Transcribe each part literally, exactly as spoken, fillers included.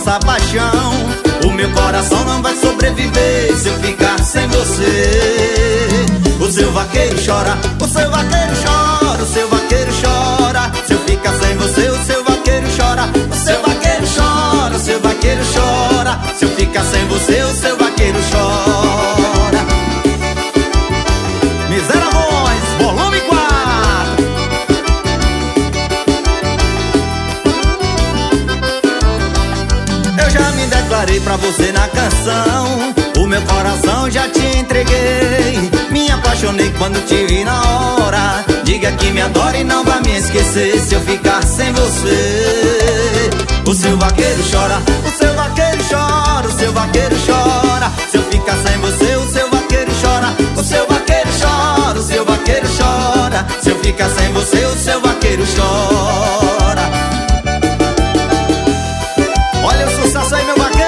nossa paixão. O meu coração não vai sobreviver se eu ficar sem você. O seu vaqueiro chora, o seu vaqueiro chora, o seu vaqueiro chora. Se eu ficar sem você, o seu vaqueiro chora, o seu vaqueiro chora, o seu vaqueiro chora. Se eu ficar sem você, o seu vaqueiro chora. Miséria Voz, volume quatro. Eu já me declarei pra você na canção, o meu coração já te entreguei. Me apaixonei quando te vi na hora. Diga que me adora e não vai me esquecer se eu ficar sem você. O seu vaqueiro chora, o seu vaqueiro chora, o seu vaqueiro chora. Se eu ficar sem você, o seu vaqueiro chora, o seu vaqueiro chora, o seu vaqueiro chora. Se eu ficar sem você, o seu vaqueiro chora. Olha o sucesso aí, meu vaqueiro.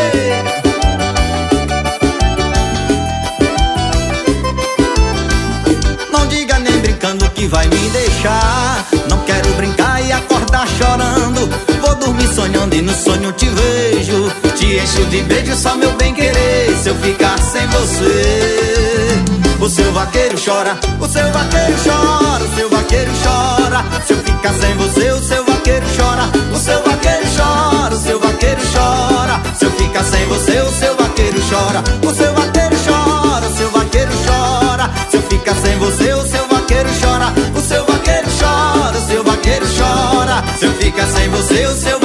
Não diga nem brincando que vai me deixar. Não quero brincar e acordar chorando. Vou dormir sonhando e no sonho te vejo. Te encho de beijo, só meu bem querer. Se eu ficar sem você, o seu vaqueiro chora, o seu vaqueiro chora, o seu vaqueiro chora. Se eu ficar sem você, o seu vaqueiro chora, o seu vaqueiro chora, o seu vaqueiro chora. Se eu ficar sem você, o seu vaqueiro chora, o seu vaqueiro chora, o seu vaqueiro chora. Se eu ficar sem você, o seu vaqueiro chora, o seu vaqueiro chora, o seu vaqueiro chora. Se eu ficar sem você, o seu